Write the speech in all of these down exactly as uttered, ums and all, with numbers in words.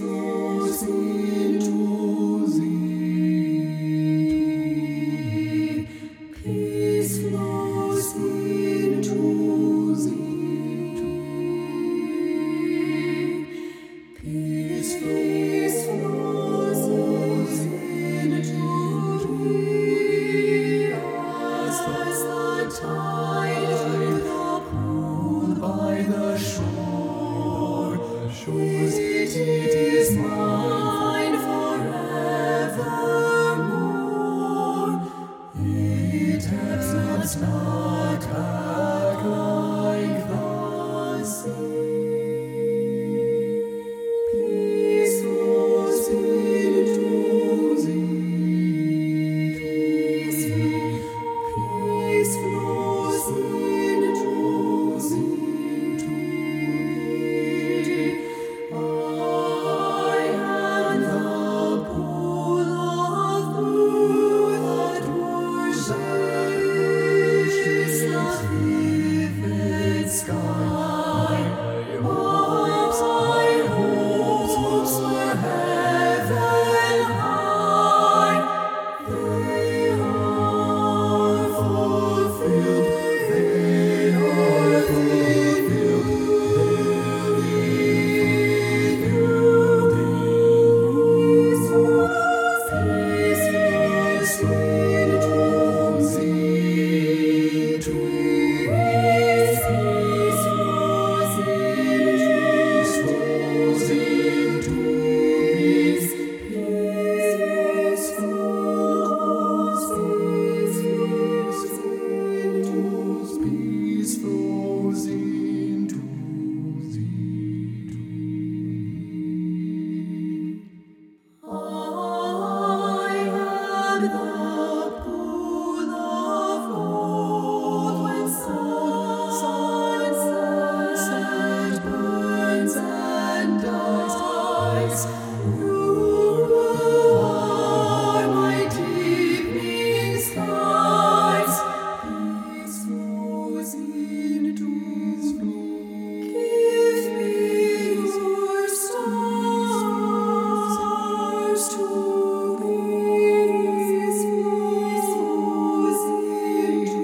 flows into thee. Peace flows into thee. Peace flows into thee as the tide of the pool by the shore. It is mine forevermore. It ebbs not back like the sea. Peace flows into thee. Peace flows into thee. I am the pool of blue that worships the vivid sky. My hopes were heaven high. They are fulfilled. They are fulfilled. Peace flows into thee. Peace flows into thee. Peace flows into Peace flows into thee. I am the pool of gold when sunset burns and dies. You are my deepening skies. Peace flows into thee. Give me your stars to Peace flows into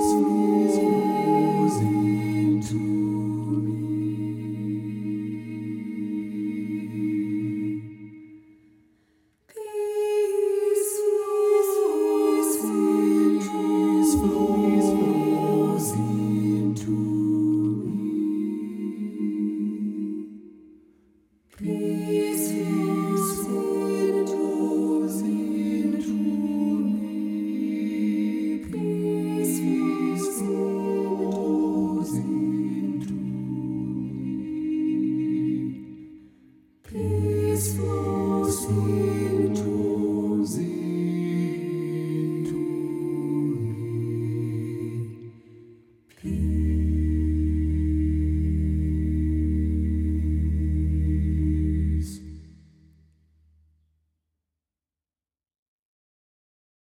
me. Peace flows into me. Peace flows into me. Peace flows into me. Peace flows into